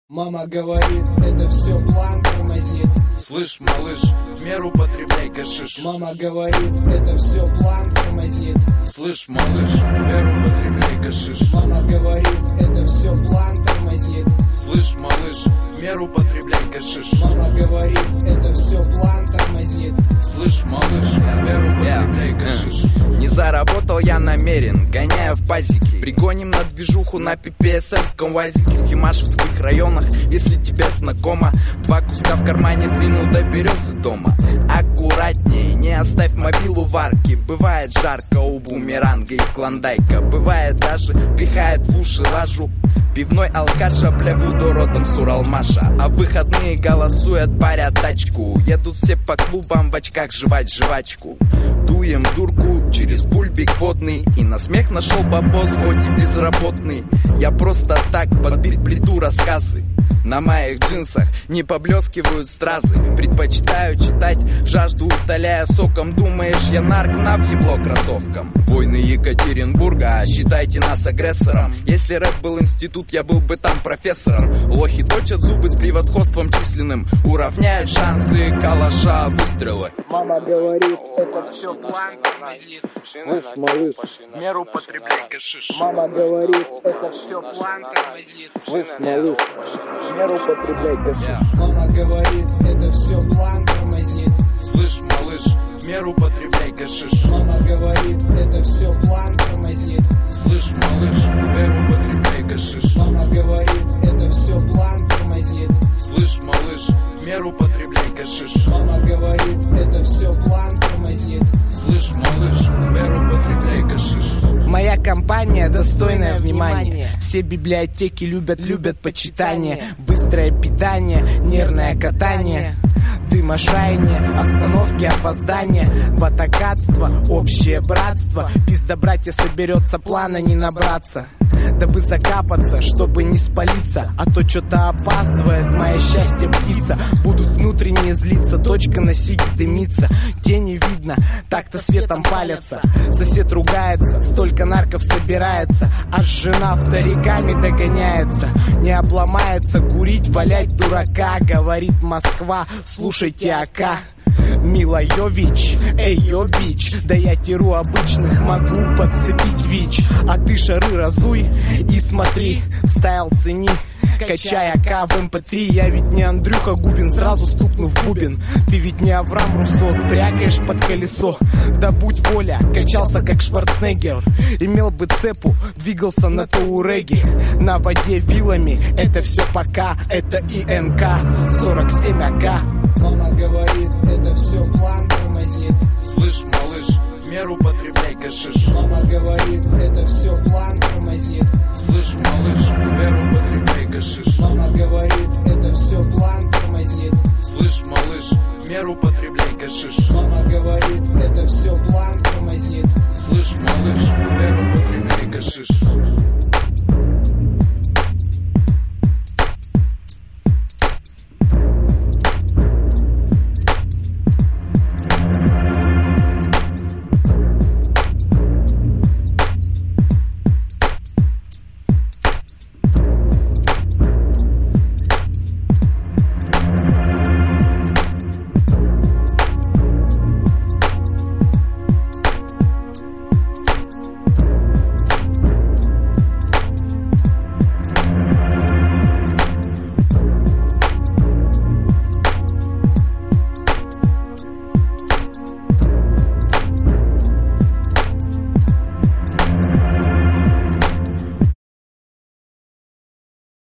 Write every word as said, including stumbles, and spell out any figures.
Мама говорит, это все план тормозит. Слышь, малыш, в меру потребляй гашиш. Мама говорит, это все план тормозит. Слышь, малыш, в меру потребляй гашиш. Мама говорит, это все план тормозит. Слышь, малыш, в меру потребляй гашиш. Мама говорит, это все план тормозит. Слышь, малыш, в меру потребляй гашиш. Не заработал я намерен, гоняя в пазике. Пригоним на движуху на пи пи эс эльском вазике. В химашевских районах, если тебе знакомо. Два куска в кармане двинул до березы дома. Аккуратнее, не оставь мобилу в арке. Бывает жарко у бумеранга и клондайка. Бывает даже пихает в уши лажу. Пивной алкаша, бля, буду родом с Уралмаша. А в выходные голосуют, парят тачку. Едут все по клубам в очках жевать жвачку. Дуем дурку через пульбик водный. И на смех нашел бабос, хоть и безработный. Я просто так подбить плиту рассказы. На моих джинсах не поблескивают стразы. Предпочитаю читать, жажду утоляя соком. Думаешь, я нарк, на въебло кроссовкам. Войны Екатеринбурга, считайте нас агрессором. Если рэп был институт, я был бы там профессором. Лохи точат зубы с превосходством численным. Уравняют шансы калаша выстрелы. Мама говорит, это все план тормозит. Слышь, малыш, в меру потребляй гашиш. Мама говорит, это все план тормозит. Слышь, малыш, в меру потребляй гашиш. Мама говорит, это все план тормозит. Слышь, малыш, в меру потребляй гашиш. Мама говорит, это все план тормозит. Слышь, малыш, в меру потребляй гашиш. Мама говорит, это все план тормозит. Слышь, малыш, в меру потребляй гашиш. Мама говорит, это все план тормозит. Слышь, малыш, в меру потребляй гашиш. Моя компания достойная внимания. Все библиотеки любят, любят почитание. Быстрое питание, нервное катание. Дымошаяние, остановки, опоздания. Ватакатство, общее братство. Пизда, братья, соберется, плана не набраться. Дабы закапаться, чтобы не спалиться. А то что-то опаздывает, мое счастье птица. Будут внутренне злиться, точка на сиге дымится. Тени видно, так-то светом палятся. Сосед ругается, столько нарков собирается. Аж жена вториками догоняется. Не обломается, курить, валять дурака. Говорит Москва, слушайте АК. Мила Йович, эй, йо, бич. Да я теру обычных, могу подцепить ВИЧ. А ты шары разуй и смотри, стайл цени. Качай АК в эм пэ три. Я ведь не Андрюха Губин, сразу стукнув в бубен. Ты ведь не Авраам Руссо, спрякаешь под колесо. Да будь воля, качался как Шварценеггер. Имел бы цепу, двигался на Тауреге. На воде вилами, это все пока. Это и эн ка сорок семь АК. Мама говорит, это все план тормозит. Слышь, малыш, в меру потребляй гашиш. Мама говорит, это все план тормозит. Слышь, малыш, в меру потребляй гашиш.